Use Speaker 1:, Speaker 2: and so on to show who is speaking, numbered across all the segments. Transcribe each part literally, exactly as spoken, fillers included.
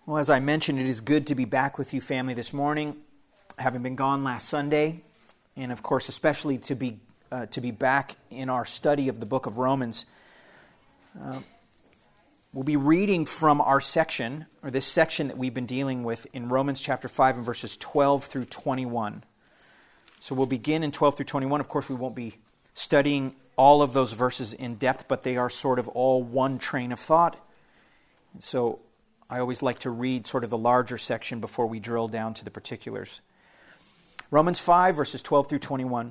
Speaker 1: Well, as I mentioned, it is good to be back with you, family, this morning, having been gone last Sunday, and of course, especially to be uh, to be back in our study of the book of Romans. Uh, we'll be reading from our section, or this section that we've been dealing with in Romans chapter five and verses twelve through twenty-one. So we'll begin in twelve through twenty-one. Of course, we won't be studying all of those verses in depth, but they are sort of all one train of thought. And so I always like to read sort of the larger section before we drill down to the particulars. Romans five, verses twelve through twenty-one.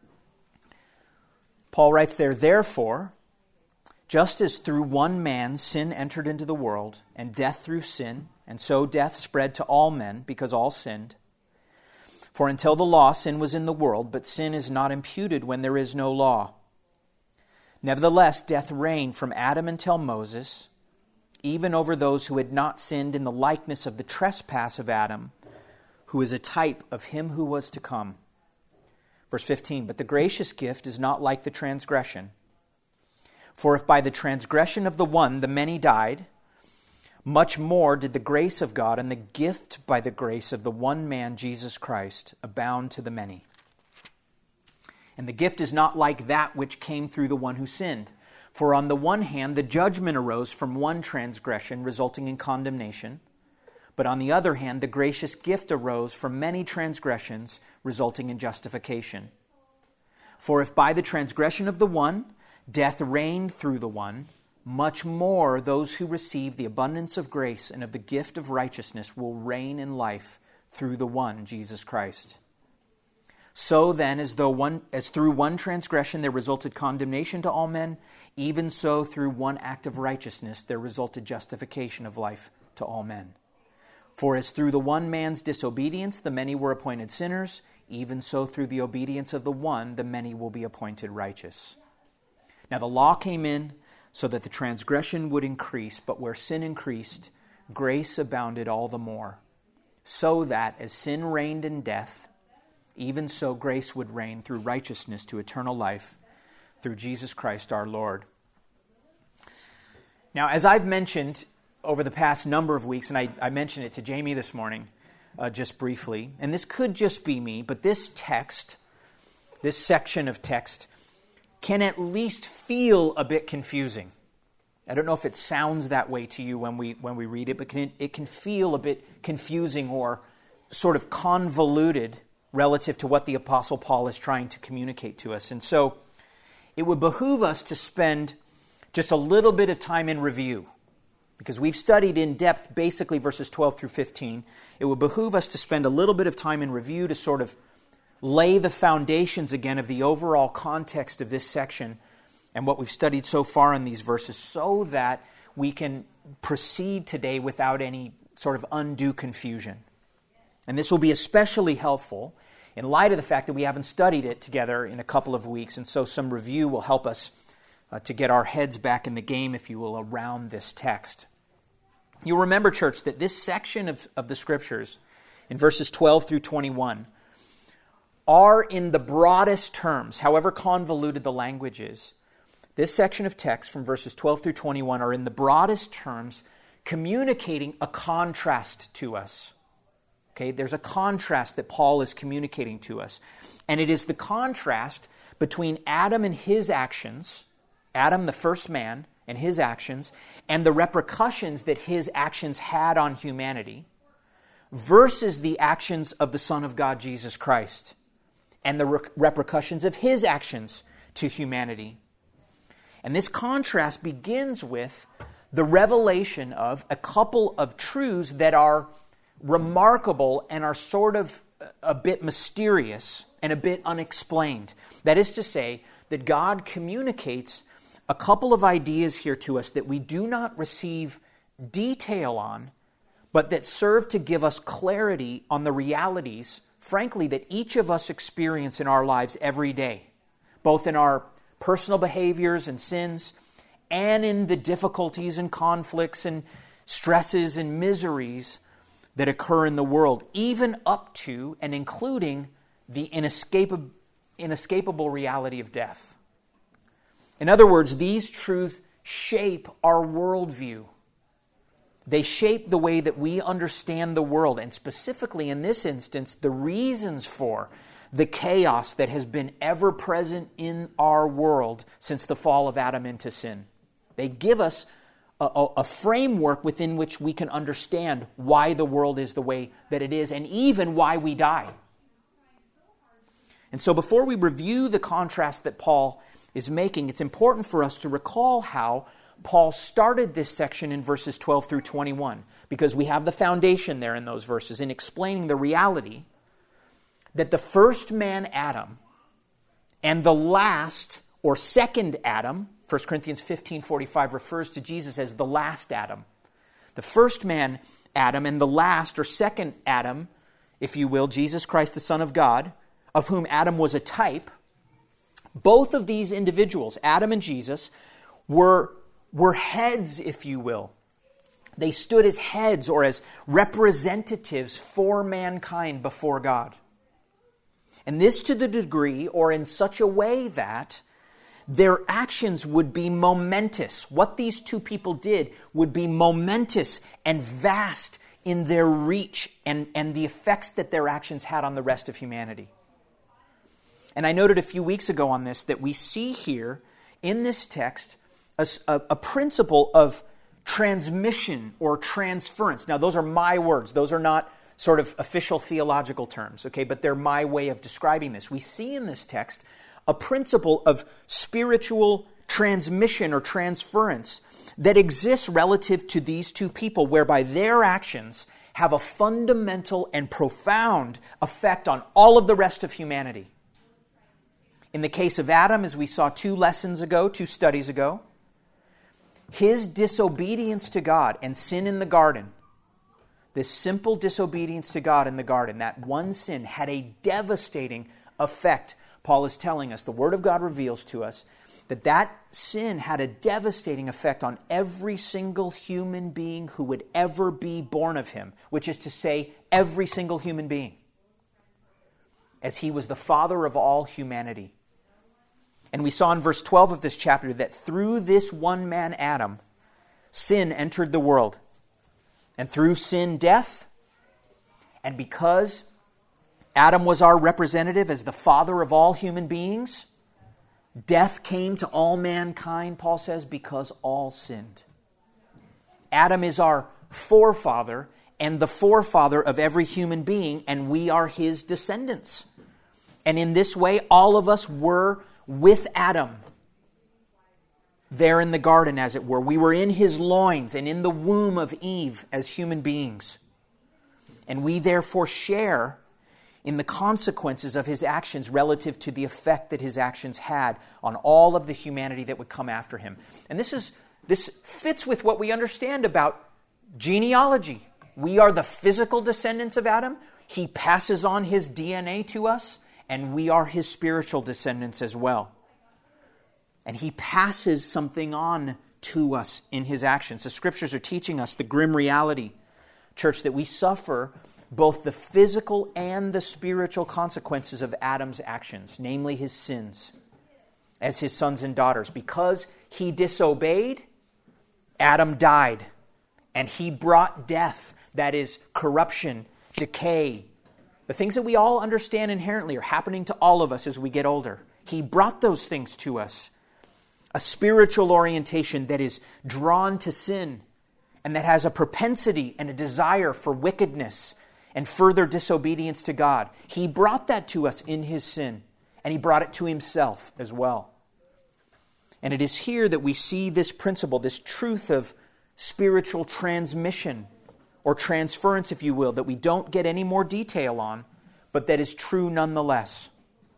Speaker 1: Paul writes there, "Therefore, just as through one man sin entered into the world, and death through sin, and so death spread to all men, because all sinned. For until the law, sin was in the world, but sin is not imputed when there is no law. Nevertheless, death reigned from Adam until Moses, even over those who had not sinned in the likeness of the trespass of Adam, who is a type of him who was to come." Verse fifteen, "But the gracious gift is not like the transgression. For if by the transgression of the one the many died, much more did the grace of God and the gift by the grace of the one man, Jesus Christ, abound to the many. And the gift is not like that which came through the one who sinned. For on the one hand, the judgment arose from one transgression, resulting in condemnation. But on the other hand, the gracious gift arose from many transgressions, resulting in justification. For if by the transgression of the one, death reigned through the one, much more those who receive the abundance of grace and of the gift of righteousness will reign in life through the one, Jesus Christ. So then, as though one, as through one transgression there resulted condemnation to all men, even so through one act of righteousness there resulted justification of life to all men. For as through the one man's disobedience the many were appointed sinners, even so through the obedience of the one the many will be appointed righteous. Now the law came in so that the transgression would increase, but where sin increased, grace abounded all the more, so that as sin reigned in death, even so grace would reign through righteousness to eternal life through Jesus Christ our Lord." Now, as I've mentioned over the past number of weeks, and I, I mentioned it to Jamie this morning uh, just briefly, and this could just be me, but this text, this section of text, can at least feel a bit confusing. I don't know if it sounds that way to you when we when we read it, but can, it can feel a bit confusing or sort of convoluted relative to what the Apostle Paul is trying to communicate to us. And so it would behoove us to spend just a little bit of time in review, because we've studied in depth basically verses twelve through fifteen. It would behoove us to spend a little bit of time in review to sort of lay the foundations again of the overall context of this section and what we've studied so far in these verses, so that we can proceed today without any sort of undue confusion. And this will be especially helpful in light of the fact that we haven't studied it together in a couple of weeks, and so some review will help us uh, to get our heads back in the game, if you will, around this text. You'll remember, church, that this section of, of the Scriptures, in verses twelve through twenty-one, are in the broadest terms, however convoluted the language is, this section of text from verses twelve through twenty-one are in the broadest terms communicating a contrast to us. Okay, there's a contrast that Paul is communicating to us. And it is the contrast between Adam and his actions, Adam the first man and his actions, and the repercussions that his actions had on humanity, versus the actions of the Son of God, Jesus Christ, and the re- repercussions of his actions to humanity. And this contrast begins with the revelation of a couple of truths that are remarkable and are sort of a bit mysterious and a bit unexplained. That is to say, that God communicates a couple of ideas here to us that we do not receive detail on, but that serve to give us clarity on the realities, frankly, that each of us experience in our lives every day, both in our personal behaviors and sins, and in the difficulties and conflicts and stresses and miseries that occur in the world, even up to and including the inescapable, inescapable reality of death. In other words, these truths shape our worldview. They shape the way that we understand the world, and specifically in this instance, the reasons for the chaos that has been ever present in our world since the fall of Adam into sin. They give us a, a, a framework within which we can understand why the world is the way that it is, and even why we die. And so before we review the contrast that Paul is making, it's important for us to recall how Paul started this section in verses twelve through twenty-one, because we have the foundation there in those verses in explaining the reality that the first man, Adam, and the last or second Adam, First Corinthians fifteen forty-five refers to Jesus as the last Adam. The first man, Adam, and the last or second Adam, if you will, Jesus Christ, the Son of God, of whom Adam was a type, both of these individuals, Adam and Jesus, were, were heads, if you will. They stood as heads or as representatives for mankind before God. And this to the degree or in such a way that their actions would be momentous. What these two people did would be momentous and vast in their reach and, and the effects that their actions had on the rest of humanity. And I noted a few weeks ago on this that we see here in this text a, a, a principle of transmission or transference. Now, those are my words. Those are not sort of official theological terms, okay? But they're my way of describing this. We see in this text a principle of spiritual transmission or transference that exists relative to these two people, whereby their actions have a fundamental and profound effect on all of the rest of humanity. In the case of Adam, as we saw two lessons ago, two studies ago, his disobedience to God and sin in the garden, this simple disobedience to God in the garden, that one sin had a devastating effect. Paul is telling us, the Word of God reveals to us, that that sin had a devastating effect on every single human being who would ever be born of him, which is to say, every single human being, as he was the father of all humanity. And we saw in verse twelve of this chapter that through this one man, Adam, sin entered the world. And through sin, death. And because Adam was our representative as the father of all human beings, death came to all mankind, Paul says, because all sinned. Adam is our forefather and the forefather of every human being, and we are his descendants. And in this way, all of us were with Adam there in the garden, as it were. We were in his loins and in the womb of Eve as human beings. And we therefore share in the consequences of his actions relative to the effect that his actions had on all of the humanity that would come after him. And this is this fits with what we understand about genealogy. We are the physical descendants of Adam. He passes on his D N A to us, and we are his spiritual descendants as well. And he passes something on to us in his actions. The Scriptures are teaching us the grim reality, church, that we suffer both the physical and the spiritual consequences of Adam's actions, namely his sins, as his sons and daughters. Because he disobeyed, Adam died, and he brought death, that is, corruption, decay. The things that we all understand inherently are happening to all of us as we get older. He brought those things to us. A spiritual orientation that is drawn to sin and that has a propensity and a desire for wickedness and further disobedience to God. He brought that to us in his sin, and he brought it to himself as well. And it is here that we see this principle, this truth of spiritual transmission, or transference, if you will, that we don't get any more detail on, but that is true nonetheless.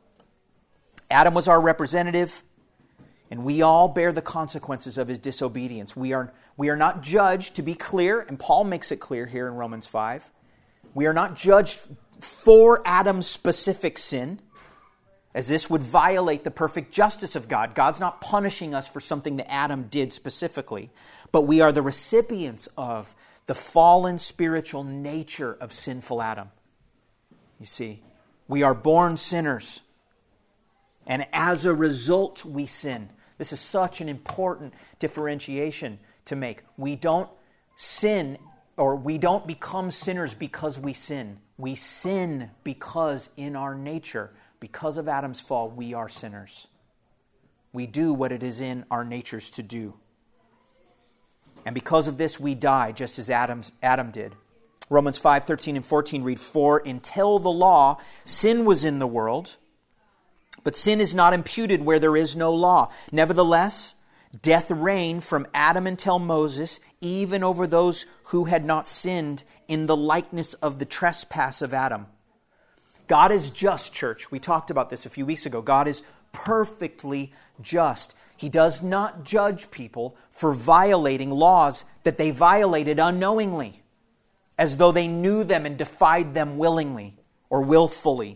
Speaker 1: Adam was our representative, and we all bear the consequences of his disobedience. We are, we are not judged, to be clear, and Paul makes it clear here in Romans five. We are not judged for Adam's specific sin, as this would violate the perfect justice of God. God's not punishing us for something that Adam did specifically, but we are the recipients of the fallen spiritual nature of sinful Adam. You see, we are born sinners, and as a result we sin. This is such an important differentiation to make. We don't sin, or we don't become sinners because we sin. We sin because in our nature, because of Adam's fall, we are sinners. We do what it is in our natures to do. And because of this, we die, just as Adam's, Adam did. Romans five, thirteen and fourteen read, "For until the law, sin was in the world, but sin is not imputed where there is no law. Nevertheless, death reigned from Adam until Moses, even over those who had not sinned in the likeness of the trespass of Adam." God is just, church. We talked about this a few weeks ago. God is perfectly just. He does not judge people for violating laws that they violated unknowingly, as though they knew them and defied them willingly or willfully.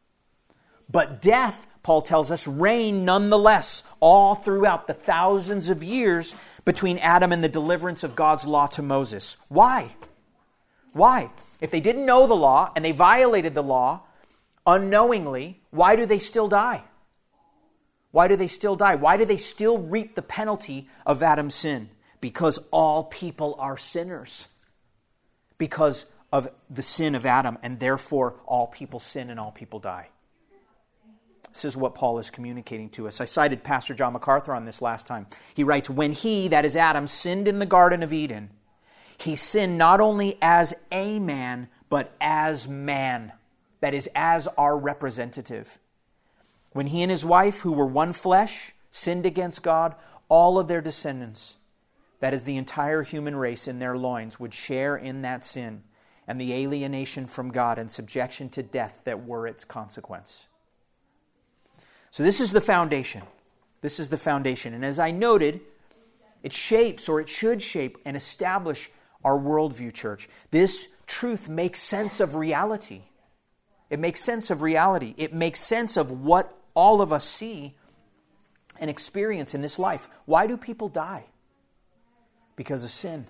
Speaker 1: But death, Paul tells us, reigned nonetheless all throughout the thousands of years between Adam and the deliverance of God's law to Moses. Why? Why? If they didn't know the law and they violated the law unknowingly, why do they still die? Why do they still die? Why do they still reap the penalty of Adam's sin? Because all people are sinners. Because of the sin of Adam, and therefore all people sin and all people die. This is what Paul is communicating to us. I cited Pastor John MacArthur on this last time. He writes, "When he, that is Adam, sinned in the Garden of Eden, he sinned not only as a man, but as man." That is, as our representative. When he and his wife, who were one flesh, sinned against God, all of their descendants, that is the entire human race in their loins, would share in that sin and the alienation from God and subjection to death that were its consequence. So this is the foundation. This is the foundation. And as I noted, it shapes, or it should shape and establish our worldview, church. This truth makes sense of reality. It makes sense of reality. It makes sense of what all of us see and experience in this life. Why do people die? Because of sin.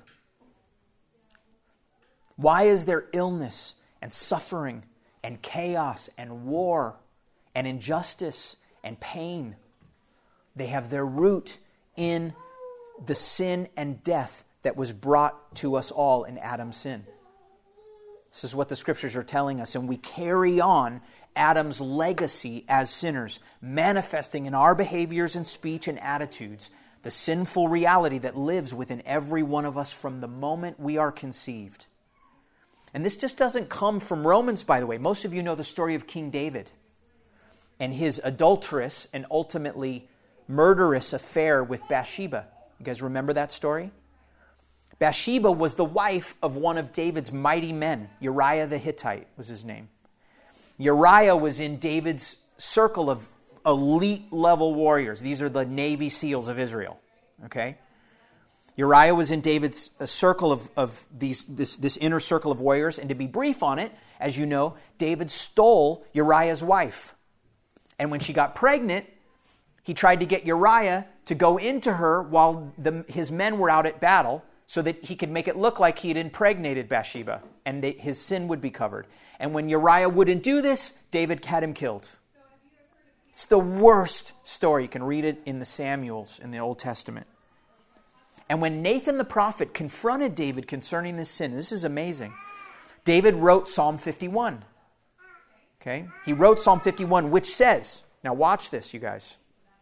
Speaker 1: Why is there illness and suffering and chaos and war and injustice and pain? They have their root in the sin and death that was brought to us all in Adam's sin. This is what the Scriptures are telling us, and we carry on Adam's legacy as sinners, manifesting in our behaviors and speech and attitudes the sinful reality that lives within every one of us from the moment we are conceived. And this just doesn't come from Romans, by the way. Most of you know the story of King David and his adulterous and ultimately murderous affair with Bathsheba. You guys remember that story? Bathsheba was the wife of one of David's mighty men. Uriah the Hittite was his name. Uriah was in David's circle of elite level warriors. These are the Navy SEALs of Israel. Okay? Uriah was in David's circle of, of these, this, this inner circle of warriors. And to be brief on it, as you know, David stole Uriah's wife. And when she got pregnant, he tried to get Uriah to go into her while the, his men were out at battle, so that he could make it look like he had impregnated Bathsheba, and they, his sin would be covered. And when Uriah wouldn't do this, David had him killed. It's the worst story. You can read it in the Samuels in the Old Testament. And when Nathan the prophet confronted David concerning this sin, this is amazing, David wrote Psalm fifty-one. Okay? He wrote Psalm fifty-one, which says, now watch this, you guys.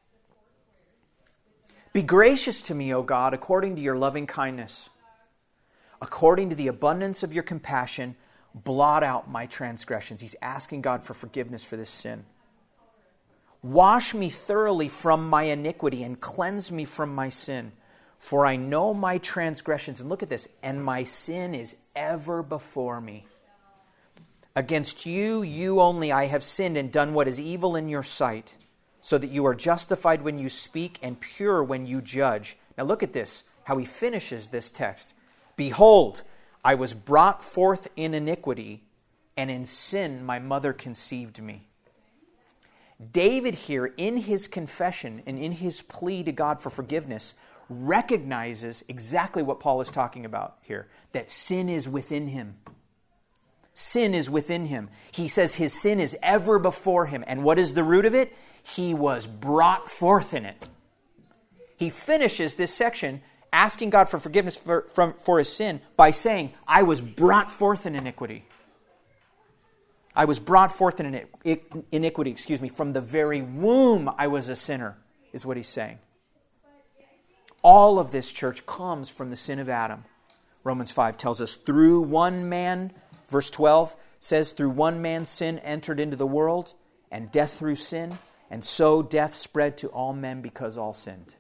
Speaker 1: "Be gracious to me, O God, according to your loving kindness. According to the abundance of your compassion, blot out my transgressions." He's asking God for forgiveness for this sin. "Wash me thoroughly from my iniquity and cleanse me from my sin. For I know my transgressions," and look at this, "and my sin is ever before me. Against you, you only, I have sinned and done what is evil in your sight, so that you are justified when you speak and pure when you judge." Now look at this, how he finishes this text. "Behold, I was brought forth in iniquity, and in sin my mother conceived me." David here, in his confession and in his plea to God for forgiveness, recognizes exactly what Paul is talking about here, that sin is within him. Sin is within him. He says his sin is ever before him. And what is the root of it? He was brought forth in it. He finishes this section asking God for forgiveness for, from, for his sin by saying, I was brought forth in iniquity. I was brought forth in iniquity, excuse me, from the very womb I was a sinner, is what he's saying. All of this, church, comes from the sin of Adam. Romans five tells us, through one man, verse twelve says, through one man's sin entered into the world, and death through sin, and so death spread to all men because all sinned.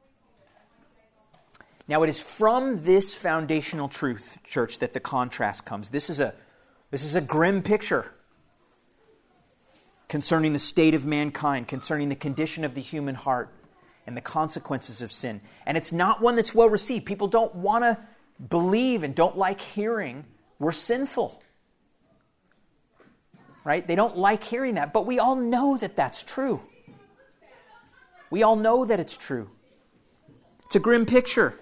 Speaker 1: Now it is from this foundational truth, church, that the contrast comes. This is a, this is a grim picture concerning the state of mankind, concerning the condition of the human heart, and the consequences of sin. And it's not one that's well received. People don't want to believe and don't like hearing we're sinful. Right? They don't like hearing that, but we all know that that's true. We all know that it's true. It's a grim picture.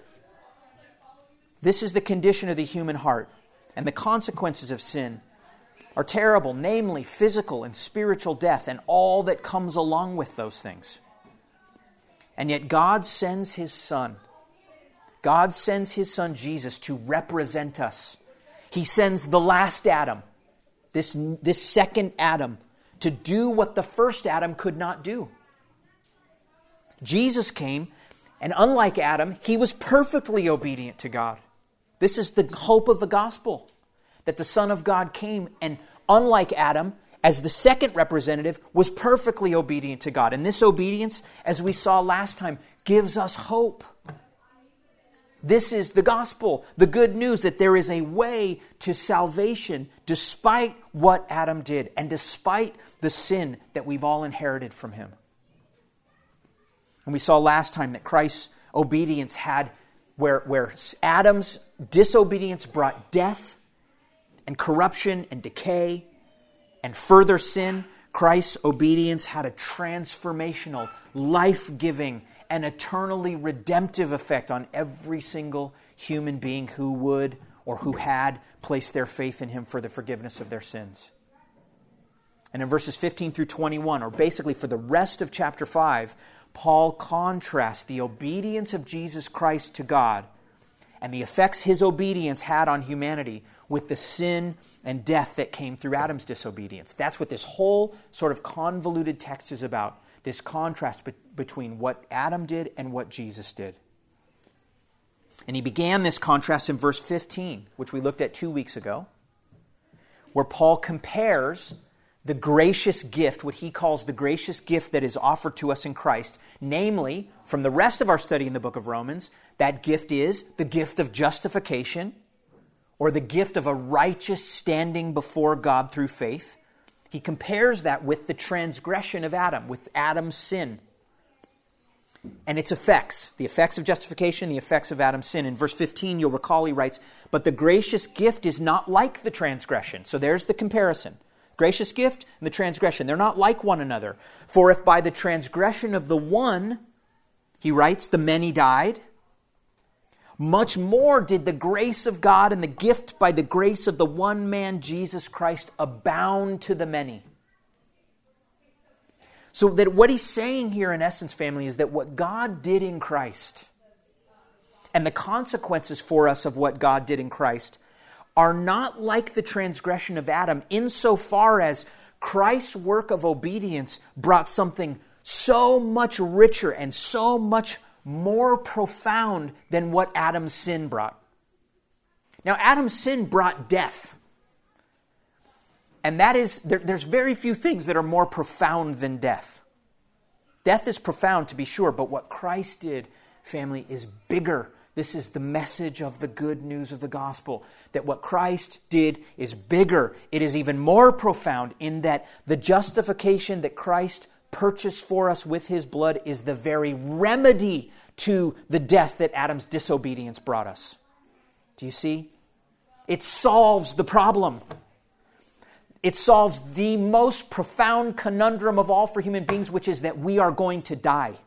Speaker 1: This is the condition of the human heart, and the consequences of sin are terrible, namely physical and spiritual death and all that comes along with those things. And yet God sends his Son. God sends his Son Jesus to represent us. He sends the last Adam, this, this second Adam, to do what the first Adam could not do. Jesus came, and unlike Adam, he was perfectly obedient to God. This is the hope of the gospel, that the Son of God came and, unlike Adam, as the second representative, was perfectly obedient to God. And this obedience, as we saw last time, gives us hope. This is the gospel, the good news that there is a way to salvation despite what Adam did and despite the sin that we've all inherited from him. And we saw last time that Christ's obedience had, where, where Adam's disobedience brought death and corruption and decay and further sin, Christ's obedience had a transformational, life-giving, and eternally redemptive effect on every single human being who would or who had placed their faith in him for the forgiveness of their sins. And in verses fifteen through twenty-one, or basically for the rest of chapter five, Paul contrasts the obedience of Jesus Christ to God and the effects his obedience had on humanity with the sin and death that came through Adam's disobedience. That's what this whole sort of convoluted text is about, this contrast be- between what Adam did and what Jesus did. And he began this contrast in verse fifteen, which we looked at two weeks ago, where Paul compares the gracious gift, what he calls the gracious gift that is offered to us in Christ, namely, from the rest of our study in the book of Romans, that gift is the gift of justification, or the gift of a righteous standing before God through faith. He compares that with the transgression of Adam, with Adam's sin, and its effects, the effects of justification, the effects of Adam's sin. In verse fifteen, you'll recall he writes, but the gracious gift is not like the transgression. So there's the comparison. Gracious gift and the transgression, they're not like one another. For if by the transgression of the one, he writes, the many died, much more did the grace of God and the gift by the grace of the one man, Jesus Christ, abound to the many. So that what he's saying here in essence, family, is that what God did in Christ and the consequences for us of what God did in Christ are not like the transgression of Adam insofar as Christ's work of obedience brought something so much richer and so much more profound than what Adam's sin brought. Now, Adam's sin brought death. And that is, there, there's very few things that are more profound than death. Death is profound, to be sure, but what Christ did, family, is bigger. This is the message of the good news of the gospel, that what Christ did is bigger. It is even more profound in that the justification that Christ purchased for us with his blood is the very remedy to the death that Adam's disobedience brought us. Do you see? It solves the problem. It solves the most profound conundrum of all for human beings, which is that we are going to die.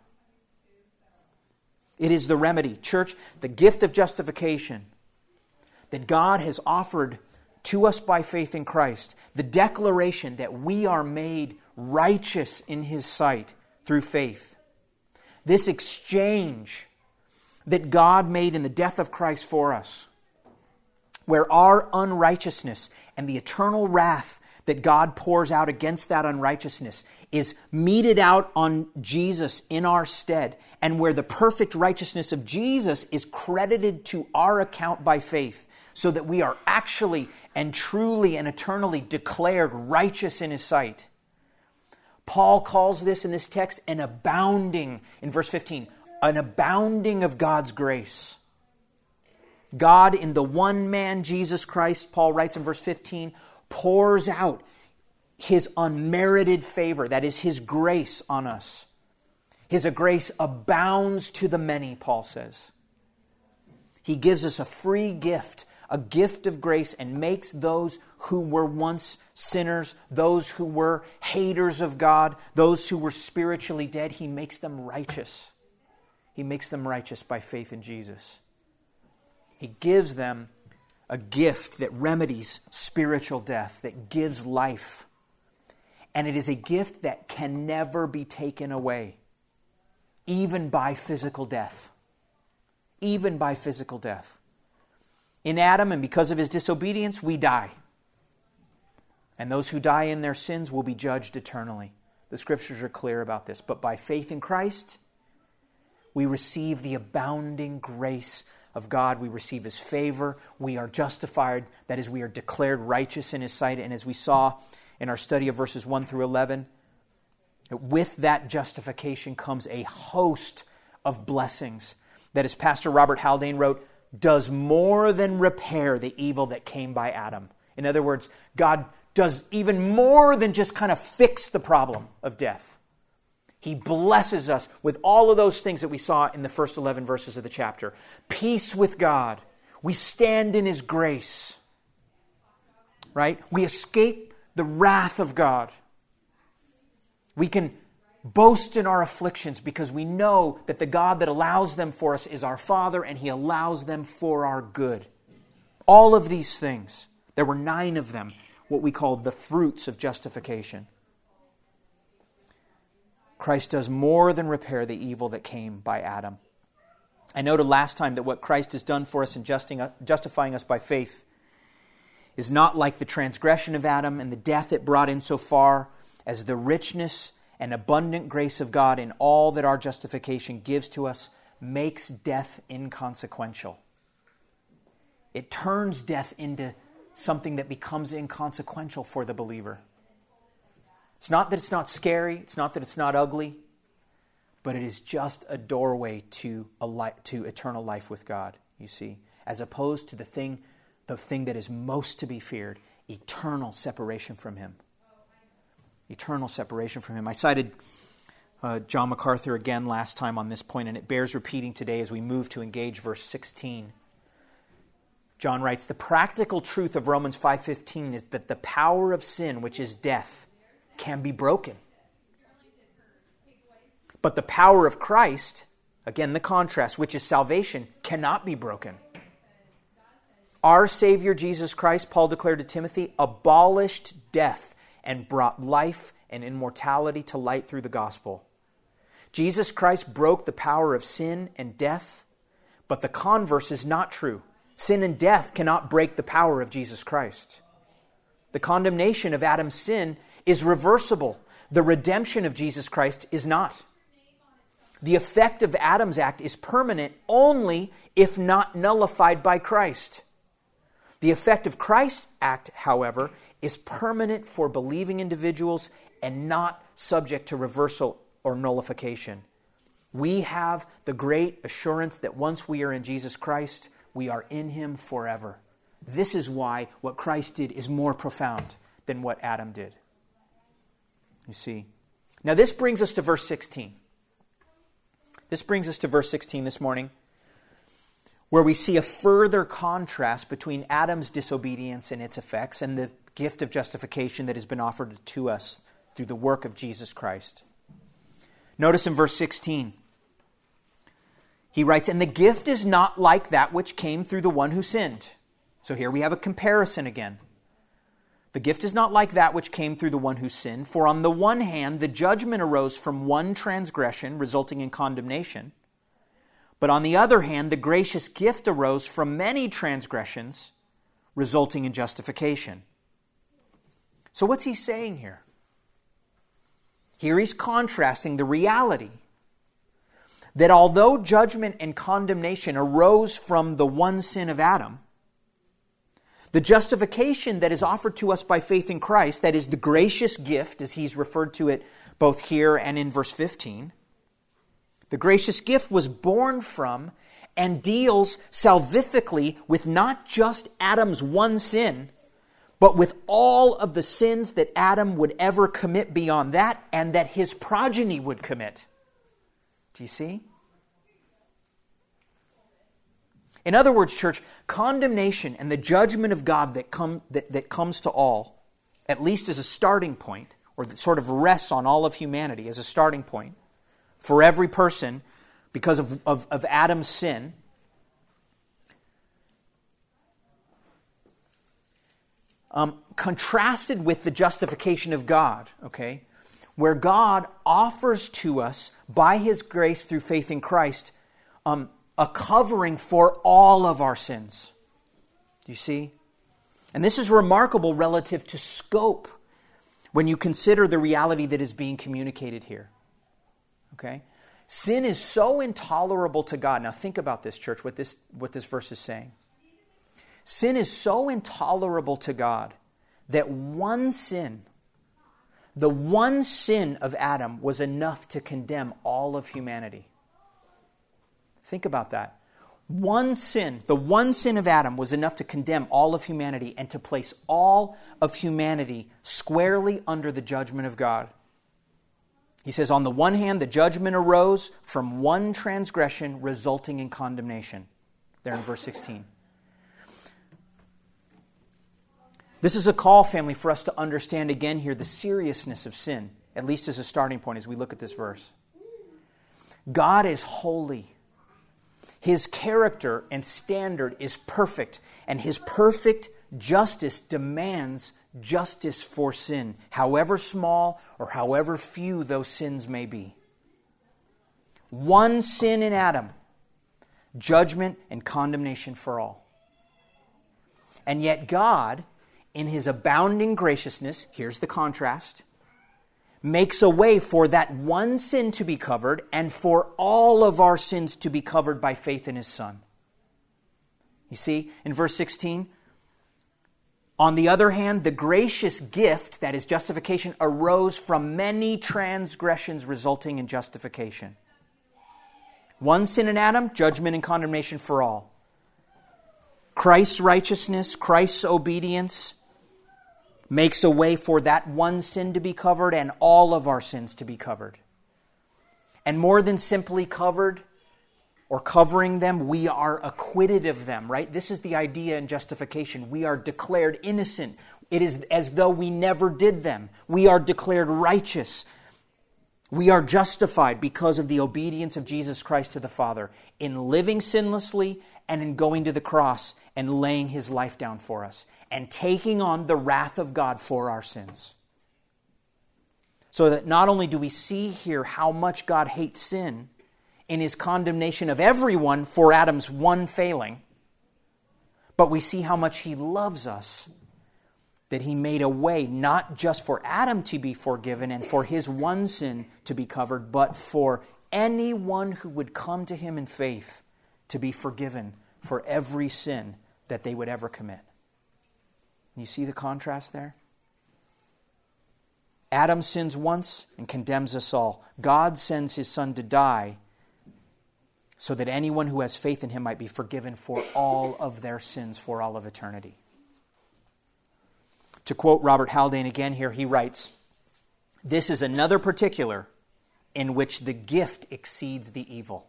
Speaker 1: It is the remedy. Church, the gift of justification that God has offered to us by faith in Christ, the declaration that we are made righteous in his sight through faith. This exchange, that God made in the death of Christ for us, where our unrighteousness and the eternal wrath that God pours out against that unrighteousness is meted out on Jesus in our stead, and where the perfect righteousness of Jesus is credited to our account by faith, so that we are actually and truly and eternally declared righteous in His sight. Paul calls this in this text an abounding, in verse fifteen, an abounding of God's grace. God in the one man, Jesus Christ, Paul writes in verse fifteen, pours out His unmerited favor, that is His grace on us. His grace abounds to the many, Paul says. He gives us a free gift, a gift of grace, and makes those who were once sinners, those who were haters of God, those who were spiritually dead, He makes them righteous. He makes them righteous by faith in Jesus. He gives them a gift that remedies spiritual death, that gives life. And it is a gift that can never be taken away, even by physical death. Even by physical death. In Adam, and because of his disobedience, we die. And those who die in their sins will be judged eternally. The Scriptures are clear about this. But by faith in Christ, we receive the abounding grace of God. We receive His favor. We are justified. That is, we are declared righteous in His sight. And as we saw in our study of verses one through eleven, with that justification comes a host of blessings that, as Pastor Robert Haldane wrote, does more than repair the evil that came by Adam. In other words, God does even more than just kind of fix the problem of death. He blesses us with all of those things that we saw in the first eleven verses of the chapter. Peace with God. We stand in His grace. Right? We escape the wrath of God. We can boast in our afflictions because we know that the God that allows them for us is our Father, and He allows them for our good. All of these things, there were nine of them, what we call the fruits of justification. Christ does more than repair the evil that came by Adam. I noted last time that what Christ has done for us in justifying us by faith is not like the transgression of Adam and the death it brought in so far as the richness and abundant grace of God in all that our justification gives to us makes death inconsequential. It turns death into something that becomes inconsequential for the believer. It's not that it's not scary, it's not that it's not ugly, but it is just a doorway to a li- to eternal life with God, you see, as opposed to the thing, the thing that is most to be feared, eternal separation from Him. Eternal separation from Him. I cited uh, John MacArthur again last time on this point, and it bears repeating today as we move to engage verse sixteen. John writes, "The practical truth of Romans five fifteen is that the power of sin, which is death, can be broken. But the power of Christ," again the contrast, "which is salvation, cannot be broken. Our Savior Jesus Christ," Paul declared to Timothy, "abolished death and brought life and immortality to light through the gospel." Jesus Christ broke the power of sin and death, but the converse is not true. Sin and death cannot break the power of Jesus Christ. The condemnation of Adam's sin is reversible. The redemption of Jesus Christ is not. The effect of Adam's act is permanent only if not nullified by Christ. The effect of Christ's act, however, is permanent for believing individuals and not subject to reversal or nullification. We have the great assurance that once we are in Jesus Christ, we are in Him forever. This is why what Christ did is more profound than what Adam did. You see. Now this brings us to verse sixteen. This brings us to verse sixteen this morning, where we see a further contrast between Adam's disobedience and its effects and the gift of justification that has been offered to us through the work of Jesus Christ. Notice in verse sixteen, he writes, "And the gift is not like that which came through the one who sinned." So here we have a comparison again. The gift is not like that which came through the one who sinned. For on the one hand, the judgment arose from one transgression, resulting in condemnation. But on the other hand, the gracious gift arose from many transgressions, resulting in justification. So what's he saying here? Here he's contrasting the reality that although judgment and condemnation arose from the one sin of Adam, the justification that is offered to us by faith in Christ, that is the gracious gift, as he's referred to it both here and in verse fifteen, the gracious gift was born from and deals salvifically with not just Adam's one sin, but with all of the sins that Adam would ever commit beyond that and that his progeny would commit. Do you see? In other words, church, condemnation and the judgment of God that, come, that, that comes to all, at least as a starting point, or that sort of rests on all of humanity as a starting point, for every person because of, of, of Adam's sin, um, contrasted with the justification of God, okay, where God offers to us, by His grace through faith in Christ, um, a covering for all of our sins. Do you see? And this is remarkable relative to scope when you consider the reality that is being communicated here. Okay? Sin is so intolerable to God. Now think about this, church, what this, what this verse is saying. Sin is so intolerable to God that one sin, the one sin of Adam, was enough to condemn all of humanity. Think about that. One sin, the one sin of Adam, was enough to condemn all of humanity and to place all of humanity squarely under the judgment of God. He says, on the one hand, the judgment arose from one transgression resulting in condemnation. There in verse sixteen. This is a call, family, for us to understand again here the seriousness of sin, at least as a starting point as we look at this verse. God is holy. His character and standard is perfect, and His perfect justice demands justice for sin, however small or however few those sins may be. One sin in Adam, judgment and condemnation for all. And yet God, in His abounding graciousness, here's the contrast, makes a way for that one sin to be covered and for all of our sins to be covered by faith in His Son. You see, in verse sixteen, on the other hand, the gracious gift, that is justification, arose from many transgressions resulting in justification. One sin in Adam, judgment and condemnation for all. Christ's righteousness, Christ's obedience, makes a way for that one sin to be covered and all of our sins to be covered. And more than simply covered or covering them, we are acquitted of them, right? This is the idea in justification. We are declared innocent. It is as though we never did them. We are declared righteous. We are justified because of the obedience of Jesus Christ to the Father in living sinlessly and in going to the cross and laying His life down for us and taking on the wrath of God for our sins. So that not only do we see here how much God hates sin in His condemnation of everyone for Adam's one failing, but we see how much He loves us, that He made a way not just for Adam to be forgiven and for his one sin to be covered, but for anyone who would come to Him in faith to be forgiven for every sin that they would ever commit. You see the contrast there? Adam sins once and condemns us all. God sends His Son to die so that anyone who has faith in Him might be forgiven for all of their sins for all of eternity. To quote Robert Haldane again here, he writes, "This is another particular in which the gift exceeds the evil."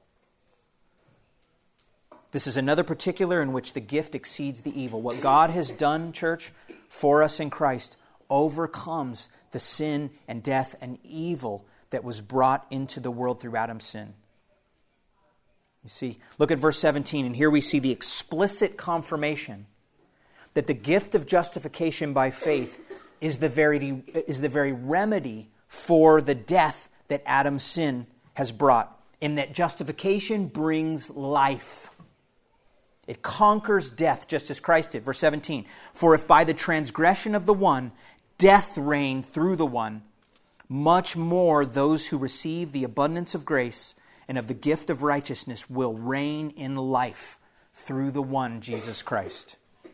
Speaker 1: This is another particular in which the gift exceeds the evil. What God has done, church, for us in Christ overcomes the sin and death and evil that was brought into the world through Adam's sin. You see, look at verse seventeen, and here we see the explicit confirmation that the gift of justification by faith is the very, is the very remedy for the death that Adam's sin has brought in that justification brings life. It conquers death just as Christ did. Verse seventeen, for if by the transgression of the one, death reigned through the one, much more those who receive the abundance of grace and of the gift of righteousness will reign in life through the one, Jesus Christ.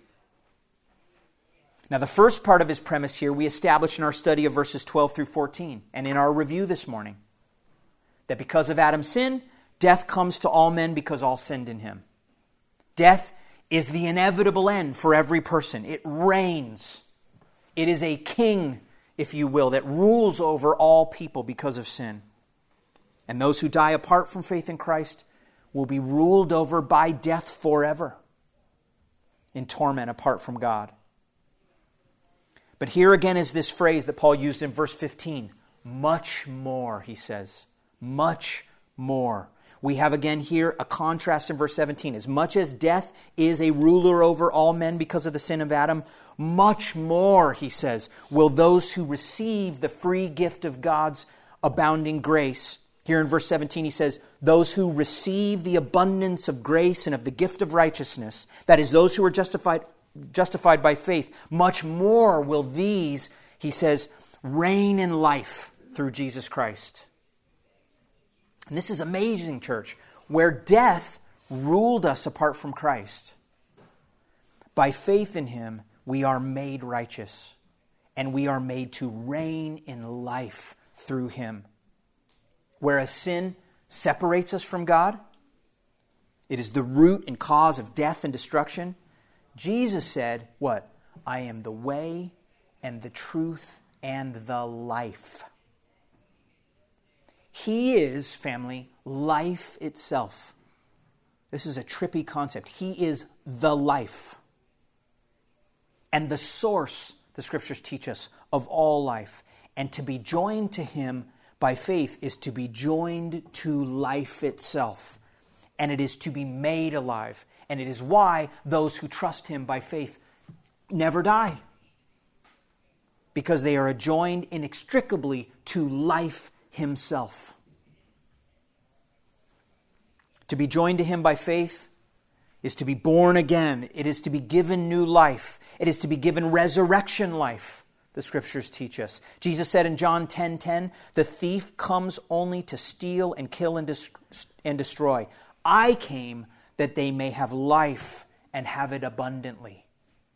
Speaker 1: Now, the first part of his premise here we established in our study of verses twelve through fourteen and in our review this morning. That because of Adam's sin, death comes to all men because all sinned in him. Death is the inevitable end for every person. It reigns. It is a king, if you will, that rules over all people because of sin. And those who die apart from faith in Christ will be ruled over by death forever in torment apart from God. But here again is this phrase that Paul used in verse fifteen. Much more, he says. Much more. We have again here a contrast in verse seventeen. As much as death is a ruler over all men because of the sin of Adam, much more, he says, will those who receive the free gift of God's abounding grace. Here in verse seventeen he says, those who receive the abundance of grace and of the gift of righteousness, that is, those who are justified, justified by faith, much more will these, he says, reign in life through Jesus Christ. And this is amazing, church, where death ruled us apart from Christ. By faith in him, we are made righteous, and we are made to reign in life through him. Whereas sin separates us from God, it is the root and cause of death and destruction. Jesus said, what? I am the way and the truth and the life. He is, family, life itself. This is a trippy concept. He is the life. And the source, the Scriptures teach us, of all life. And to be joined to him by faith is to be joined to life itself. And it is to be made alive. And it is why those who trust him by faith never die. Because they are joined inextricably to life himself. To be joined to him by faith is to be born again. It is to be given new life. It is to be given resurrection life, the Scriptures teach us. Jesus said in John ten ten, the thief comes only to steal and kill and, dis- and destroy. I came that they may have life and have it abundantly.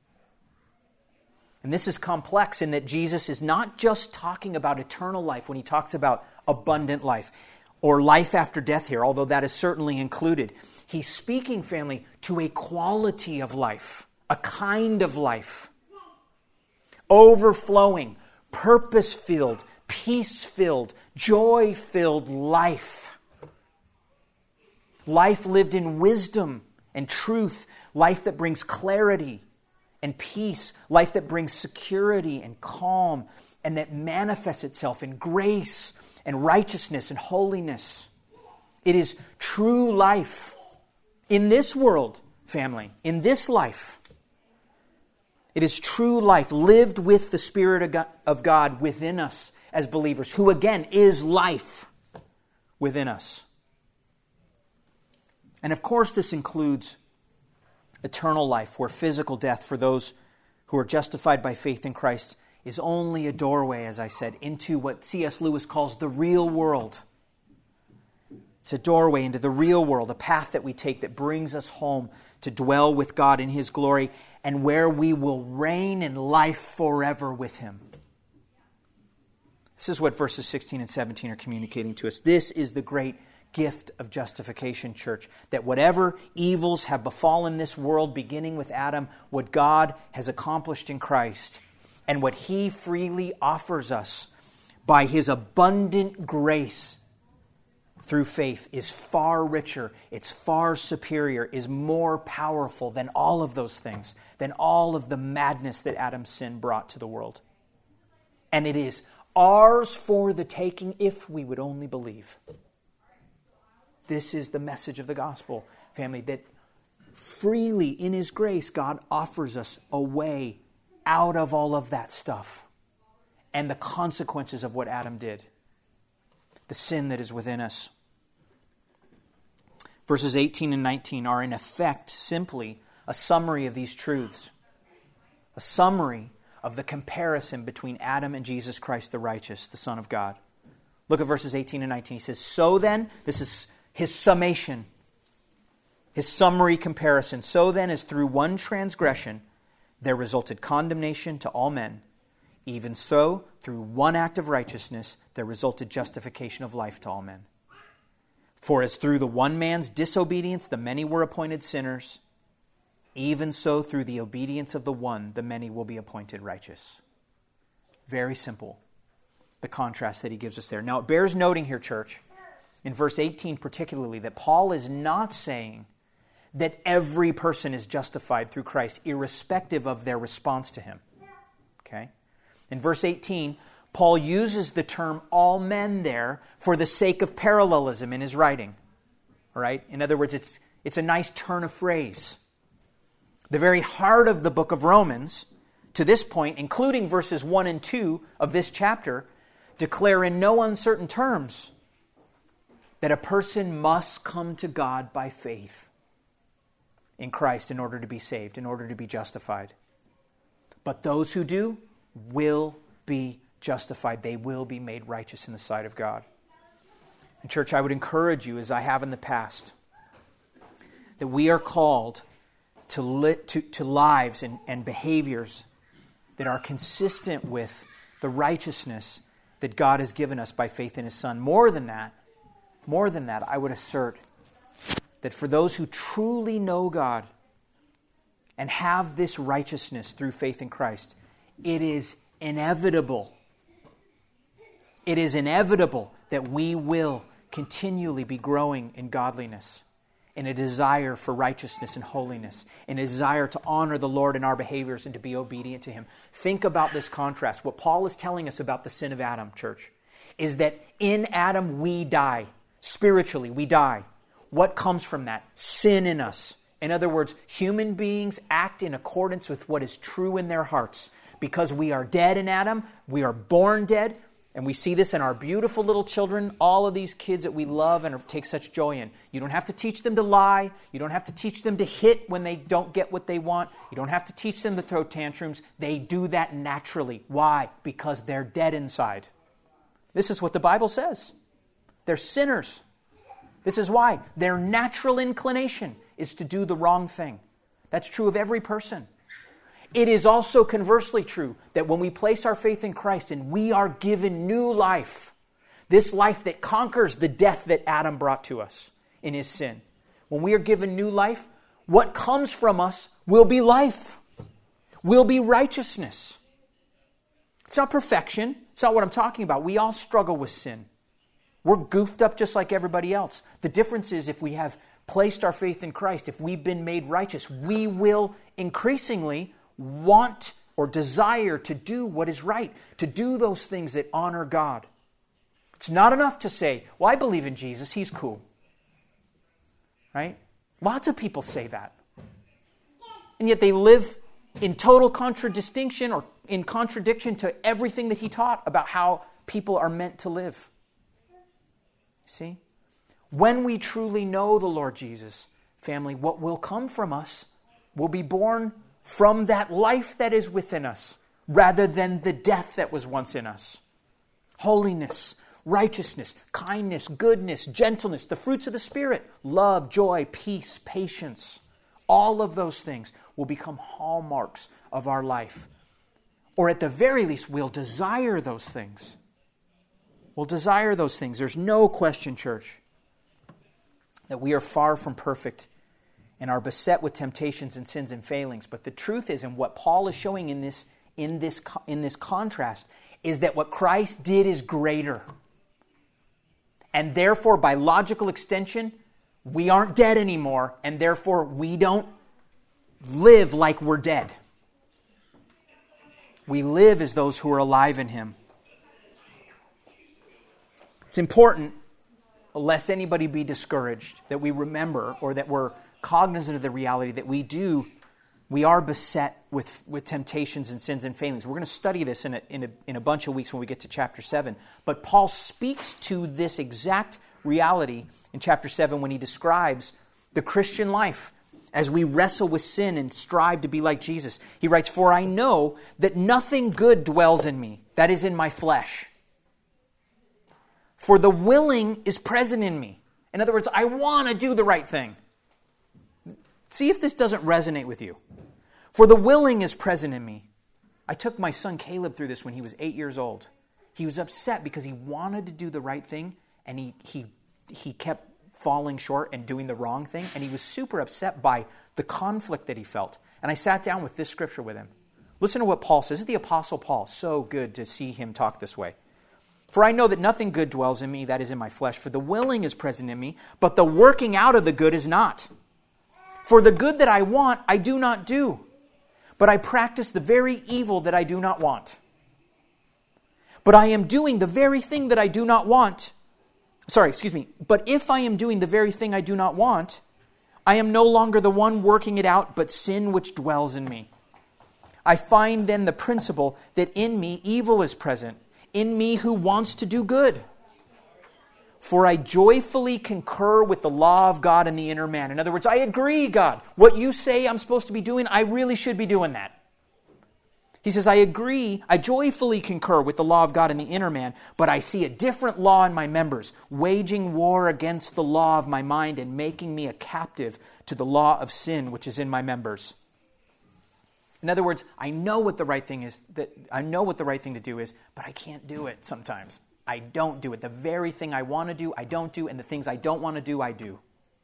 Speaker 1: And this is complex in that Jesus is not just talking about eternal life when he talks about abundant life or life after death here, although that is certainly included. He's speaking, family, to a quality of life, a kind of life, overflowing, purpose-filled, peace-filled, joy-filled life. Life lived in wisdom and truth, life that brings clarity and peace, life that brings security and calm, and that manifests itself in grace and righteousness and holiness. It is true life in this world, family, in this life. It is true life lived with the Spirit of God within us as believers, who again is life within us. And of course this includes eternal life, where physical death for those who are justified by faith in Christ is only a doorway, as I said, into what C S Lewis calls the real world. It's a doorway into the real world, a path that we take that brings us home to dwell with God in his glory and where we will reign in life forever with him. This is what verses sixteen and seventeen are communicating to us. This is the great gift of justification, church, that whatever evils have befallen this world, beginning with Adam, what God has accomplished in Christ, and what he freely offers us by his abundant grace through faith is far richer, it's far superior, is more powerful than all of those things, than all of the madness that Adam's sin brought to the world. And it is ours for the taking if we would only believe. This is the message of the gospel, family, that freely in his grace, God offers us a way out of all of that stuff and the consequences of what Adam did, the sin that is within us. Verses eighteen and nineteen are in effect simply a summary of these truths. A summary of the comparison between Adam and Jesus Christ the righteous, the Son of God. Look at verses eighteen and nineteen. He says, so then, this is his summation, his summary comparison. So then, as through one transgression there resulted condemnation to all men, even so, through one act of righteousness there resulted justification of life to all men. For as through the one man's disobedience the many were appointed sinners, even so through the obedience of the one the many will be appointed righteous. Very simple, the contrast that he gives us there. Now it bears noting here, church, in verse eighteen particularly, that Paul is not saying that every person is justified through Christ irrespective of their response to him. Okay? In verse eighteen, Paul uses the term all men there for the sake of parallelism in his writing. All right? In other words, it's, it's a nice turn of phrase. The very heart of the book of Romans, to this point, including verses one and two of this chapter, declare in no uncertain terms that a person must come to God by faith in Christ in order to be saved, in order to be justified. But those who do will be justified. They will be made righteous in the sight of God. And church, I would encourage you, as I have in the past, that we are called to, li- to, to lives and, and behaviors that are consistent with the righteousness that God has given us by faith in His Son. More than that, more than that, I would assert that for those who truly know God and have this righteousness through faith in Christ, it is inevitable. It is inevitable that we will continually be growing in godliness, in a desire for righteousness and holiness, in a desire to honor the Lord in our behaviors and to be obedient to Him. Think about this contrast. What Paul is telling us about the sin of Adam, church, is that in Adam we die. Spiritually, we die. What comes from that? Sin in us. In other words, human beings act in accordance with what is true in their hearts. Because we are dead in Adam, we are born dead, and we see this in our beautiful little children, all of these kids that we love and take such joy in. You don't have to teach them to lie. You don't have to teach them to hit when they don't get what they want. You don't have to teach them to throw tantrums. They do that naturally. Why? Because they're dead inside. This is what the Bible says. They're sinners. This is why. Their natural inclination is to do the wrong thing. That's true of every person. It is also conversely true that when we place our faith in Christ and we are given new life, this life that conquers the death that Adam brought to us in his sin, when we are given new life, what comes from us will be life, will be righteousness. It's not perfection. It's not what I'm talking about. We all struggle with sin. We're goofed up just like everybody else. The difference is if we have placed our faith in Christ, if we've been made righteous, we will increasingly want or desire to do what is right, to do those things that honor God. It's not enough to say, well, I believe in Jesus, He's cool. Right? Lots of people say that. And yet they live in total contradistinction or in contradiction to everything that He taught about how people are meant to live. See? When we truly know the Lord Jesus, family, what will come from us will be born from that life that is within us, rather than the death that was once in us. Holiness, righteousness, kindness, goodness, gentleness, the fruits of the Spirit, love, joy, peace, patience. All of those things will become hallmarks of our life. Or at the very least, we'll desire those things. We'll desire those things. There's no question, church, that we are far from perfect and are beset with temptations and sins and failings. But the truth is, and what Paul is showing in this, in this, in this contrast, is that what Christ did is greater. And therefore, by logical extension, we aren't dead anymore, and therefore we don't live like we're dead. We live as those who are alive in Him. It's important, lest anybody be discouraged, that we remember or that we're cognizant of the reality that we do, we are beset with, with temptations and sins and failings. We're going to study this in a, in, a, in a bunch of weeks when we get to chapter seven. But Paul speaks to this exact reality in chapter seven when he describes the Christian life, as we wrestle with sin and strive to be like Jesus. He writes, "For I know that nothing good dwells in me, that is in my flesh. For the willing is present in me." In other words, I want to do the right thing. See if this doesn't resonate with you. "For the willing is present in me." I took my son Caleb through this when he was eight years old. He was upset because he wanted to do the right thing, and he he he kept falling short and doing the wrong thing, and he was super upset by the conflict that he felt. And I sat down with this scripture with him. Listen to what Paul says. This is the Apostle Paul. So good to see him talk this way. "For I know that nothing good dwells in me, that is in my flesh. For the willing is present in me, but the working out of the good is not. For the good that I want, I do not do, but I practice the very evil that I do not want. But I am doing the very thing that I do not want. Sorry, excuse me. But if I am doing the very thing I do not want, I am no longer the one working it out, but sin which dwells in me. I find then the principle that in me evil is present, in me who wants to do good. For I joyfully concur with the law of God in the inner man." In other words, I agree, God. What you say I'm supposed to be doing, I really should be doing that. He says, I agree, I joyfully concur with the law of God in the inner man, but I see a different law in my members, waging war against the law of my mind and making me a captive to the law of sin which is in my members. In other words, I know what the right thing is, that I know what the right thing to do is, but I can't do it sometimes. I don't do it. The very thing I want to do, I don't do, and the things I don't want to do, I do.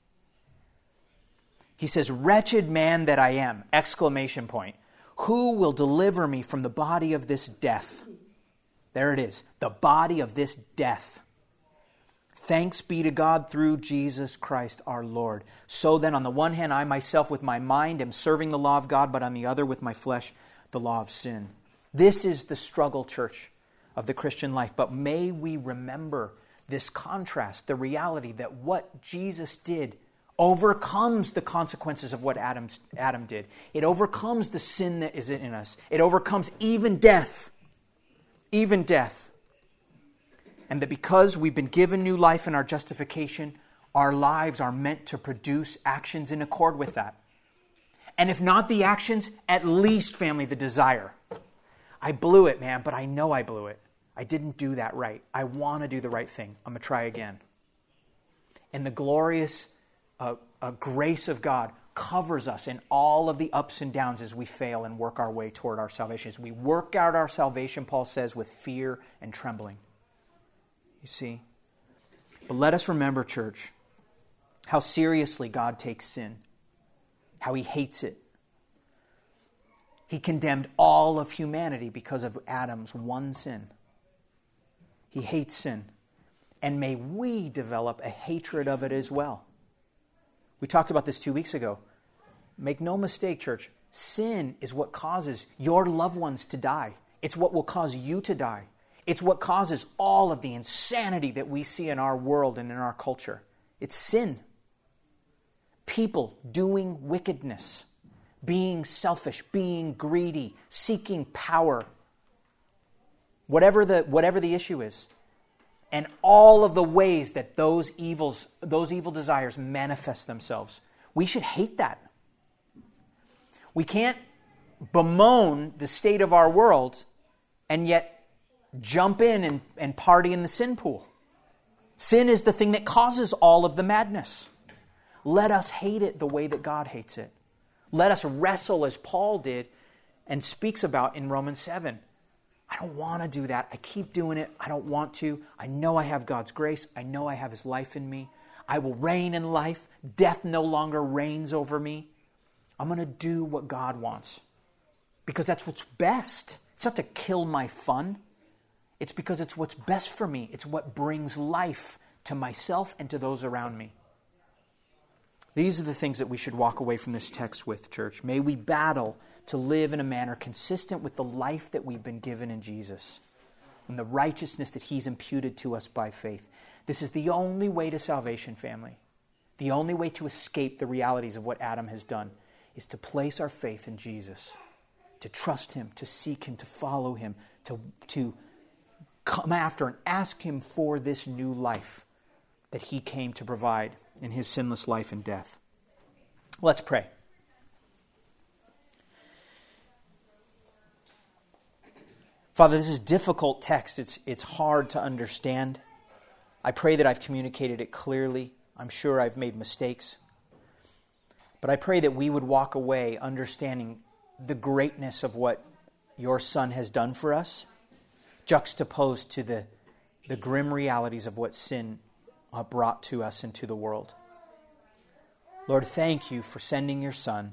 Speaker 1: He says, "Wretched man that I am!" Exclamation point. "Who will deliver me from the body of this death?" There it is. The body of this death. "Thanks be to God through Jesus Christ our Lord. So then, on the one hand, I myself with my mind am serving the law of God, but on the other with my flesh, the law of sin." This is the struggle, church, of the Christian life. But may we remember this contrast, the reality that what Jesus did overcomes the consequences of what Adam, Adam did. It overcomes the sin that is in us. It overcomes even death. Even death. And that because we've been given new life in our justification, our lives are meant to produce actions in accord with that. And if not the actions, at least, family, the desire. I blew it, man, but I know I blew it. I didn't do that right. I want to do the right thing. I'm going to try again. And the glorious uh, uh, grace of God covers us in all of the ups and downs as we fail and work our way toward our salvation. As we work out our salvation, Paul says, with fear and trembling. You see? But let us remember, church, how seriously God takes sin, how He hates it. He condemned all of humanity because of Adam's one sin. He hates sin. And may we develop a hatred of it as well. We talked about this two weeks ago. Make no mistake, church, sin is what causes your loved ones to die. It's what will cause you to die. It's what causes all of the insanity that we see in our world and in our culture. It's sin. People doing wickedness, being selfish, being greedy, seeking power. Whatever the, whatever the issue is. And all of the ways that those evils, those evil desires manifest themselves. We should hate that. We can't bemoan the state of our world and yet jump in and, and party in the sin pool. Sin is the thing that causes all of the madness. Let us hate it the way that God hates it. Let us wrestle as Paul did and speaks about in Romans seven. I don't want to do that. I keep doing it. I don't want to. I know I have God's grace. I know I have His life in me. I will reign in life. Death no longer reigns over me. I'm going to do what God wants because that's what's best. It's not to kill my fun. It's because it's what's best for me. It's what brings life to myself and to those around me. These are the things that we should walk away from this text with, church. May we battle to live in a manner consistent with the life that we've been given in Jesus and the righteousness that He's imputed to us by faith. This is the only way to salvation, family. The only way to escape the realities of what Adam has done is to place our faith in Jesus, to trust Him, to seek Him, to follow Him, to, to come after and ask Him for this new life that He came to provide in His sinless life and death. Let's pray. Father, this is a difficult text. It's, it's hard to understand. I pray that I've communicated it clearly. I'm sure I've made mistakes. But I pray that we would walk away understanding the greatness of what your Son has done for us, juxtaposed to the, the grim realities of what sin uh, brought to us and to the world. Lord, thank you for sending your Son,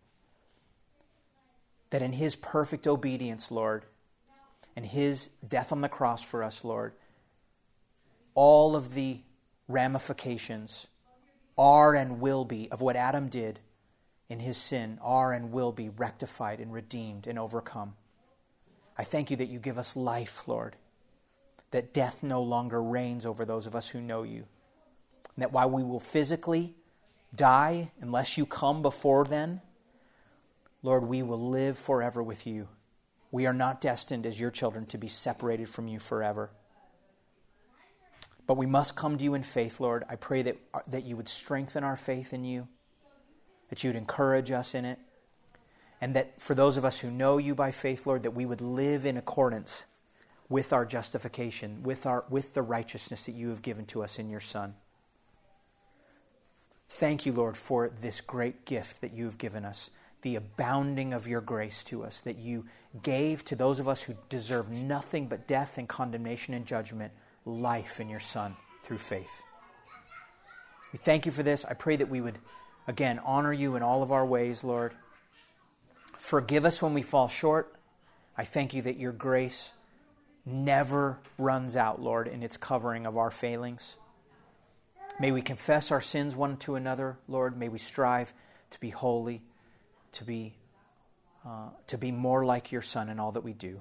Speaker 1: that in his perfect obedience, Lord, and his death on the cross for us, Lord, all of the ramifications are and will be of what Adam did in his sin are and will be rectified and redeemed and overcome. I thank you that you give us life, Lord, that death no longer reigns over those of us who know you, and that while we will physically die, unless you come before then, Lord, we will live forever with you. We are not destined as your children to be separated from you forever. But we must come to you in faith, Lord. I pray that, that you would strengthen our faith in you, that you would encourage us in it, and that for those of us who know you by faith, Lord, that we would live in accordance with our justification, with our with the righteousness that you have given to us in your Son. Thank you, Lord, for this great gift that you have given us, the abounding of your grace to us, that you gave to those of us who deserve nothing but death and condemnation and judgment, life in your Son through faith. We thank you for this. I pray that we would, again, honor you in all of our ways, Lord. Forgive us when we fall short. I thank you that your grace never runs out, Lord, in its covering of our failings. May we confess our sins one to another, Lord. May we strive to be holy, to be, uh, to be more like your Son in all that we do.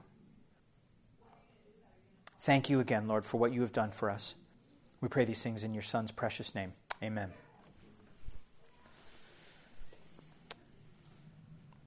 Speaker 1: Thank you again, Lord, for what you have done for us. We pray these things in your Son's precious name. Amen.